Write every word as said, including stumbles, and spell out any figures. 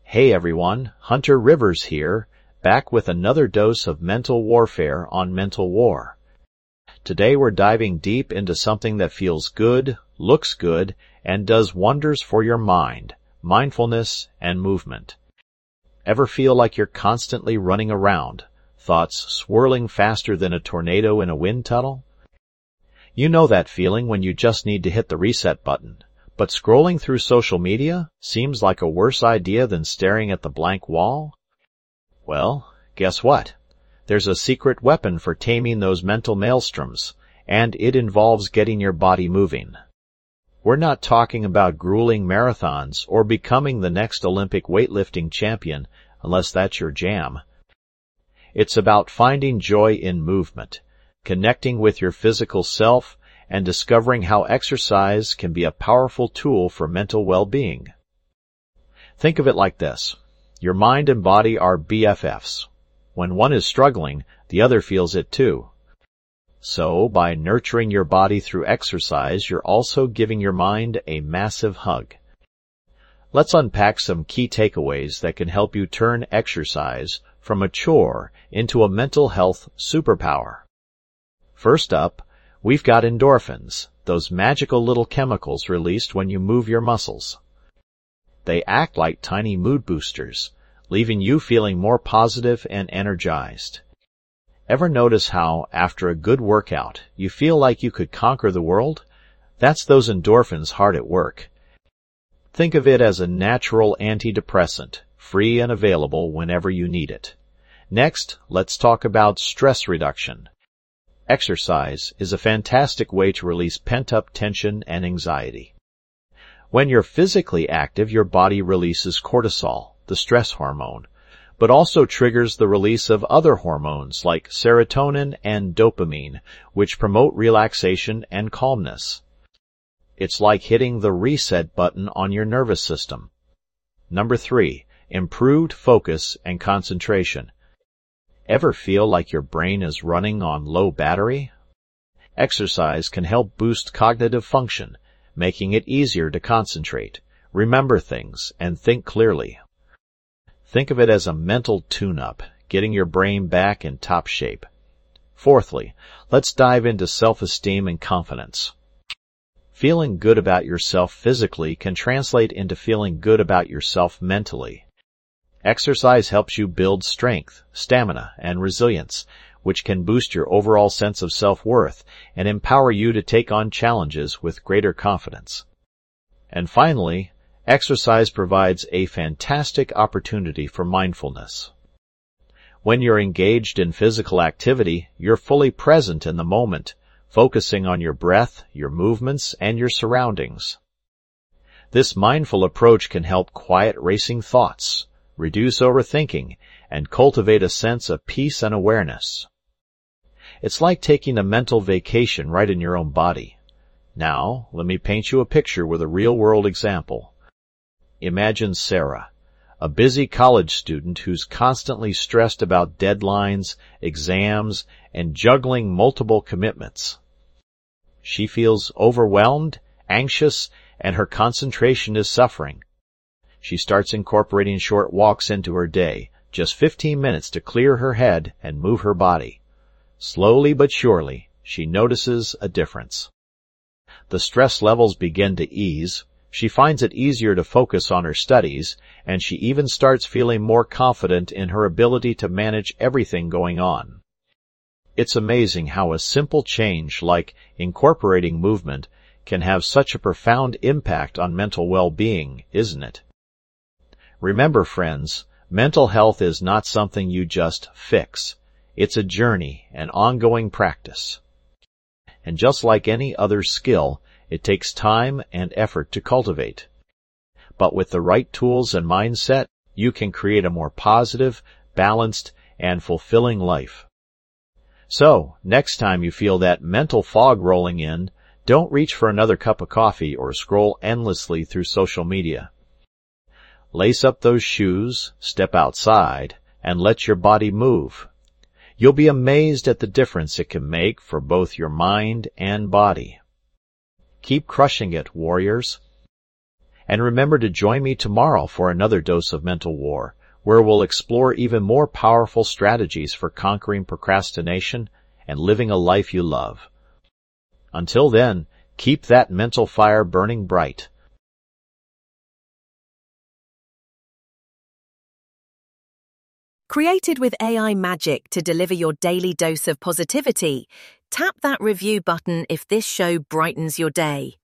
Hey everyone, Hunter Rivers here, back with another dose of mental warfare on Mental War. Today we're diving deep into something that feels good, looks good, and does wonders for your mind, mindfulness and movement. Ever feel like you're constantly running around, thoughts swirling faster than a tornado in a wind tunnel? You know that feeling when you just need to hit the reset button. But scrolling through social media seems like a worse idea than staring at the blank wall? Well, guess what? There's a secret weapon for taming those mental maelstroms, and it involves getting your body moving. We're not talking about grueling marathons or becoming the next Olympic weightlifting champion, unless that's your jam. It's about finding joy in movement, connecting with your physical self, and discovering how exercise can be a powerful tool for mental well-being. Think of it like this. Your mind and body are B F Fs. When one is struggling, the other feels it too. So, by nurturing your body through exercise, you're also giving your mind a massive hug. Let's unpack some key takeaways that can help you turn exercise from a chore into a mental health superpower. First up, we've got endorphins, those magical little chemicals released when you move your muscles. They act like tiny mood boosters, leaving you feeling more positive and energized. Ever notice how, after a good workout, you feel like you could conquer the world? That's those endorphins hard at work. Think of it as a natural antidepressant, free and available whenever you need it. Next, let's talk about stress reduction. Exercise is a fantastic way to release pent-up tension and anxiety. When you're physically active, your body releases cortisol, the stress hormone, but also triggers the release of other hormones like serotonin and dopamine, which promote relaxation and calmness. It's like hitting the reset button on your nervous system. Number three, improved focus and concentration. Ever feel like your brain is running on low battery? Exercise can help boost cognitive function, making it easier to concentrate, remember things, and think clearly. Think of it as a mental tune-up, getting your brain back in top shape. Fourthly, let's dive into self-esteem and confidence. Feeling good about yourself physically can translate into feeling good about yourself mentally. Exercise helps you build strength, stamina, and resilience, which can boost your overall sense of self-worth and empower you to take on challenges with greater confidence. And finally, exercise provides a fantastic opportunity for mindfulness. When you're engaged in physical activity, you're fully present in the moment, focusing on your breath, your movements, and your surroundings. This mindful approach can help quiet racing thoughts, reduce overthinking, and cultivate a sense of peace and awareness. It's like taking a mental vacation right in your own body. Now, let me paint you a picture with a real-world example. Imagine Sarah, a busy college student who's constantly stressed about deadlines, exams, and juggling multiple commitments. She feels overwhelmed, anxious, and her concentration is suffering. She starts incorporating short walks into her day, just fifteen minutes to clear her head and move her body. Slowly but surely, she notices a difference. The stress levels begin to ease, she finds it easier to focus on her studies, and she even starts feeling more confident in her ability to manage everything going on. It's amazing how a simple change like incorporating movement can have such a profound impact on mental well-being, isn't it? Remember, friends, mental health is not something you just fix. It's a journey, an ongoing practice. And just like any other skill, it takes time and effort to cultivate. But with the right tools and mindset, you can create a more positive, balanced, and fulfilling life. So, next time you feel that mental fog rolling in, don't reach for another cup of coffee or scroll endlessly through social media. Lace up those shoes, step outside, and let your body move. You'll be amazed at the difference it can make for both your mind and body. Keep crushing it, warriors. And remember to join me tomorrow for another dose of mental war, where we'll explore even more powerful strategies for conquering procrastination and living a life you love. Until then, keep that mental fire burning bright. Created with A I magic to deliver your daily dose of positivity, tap that review button if this show brightens your day.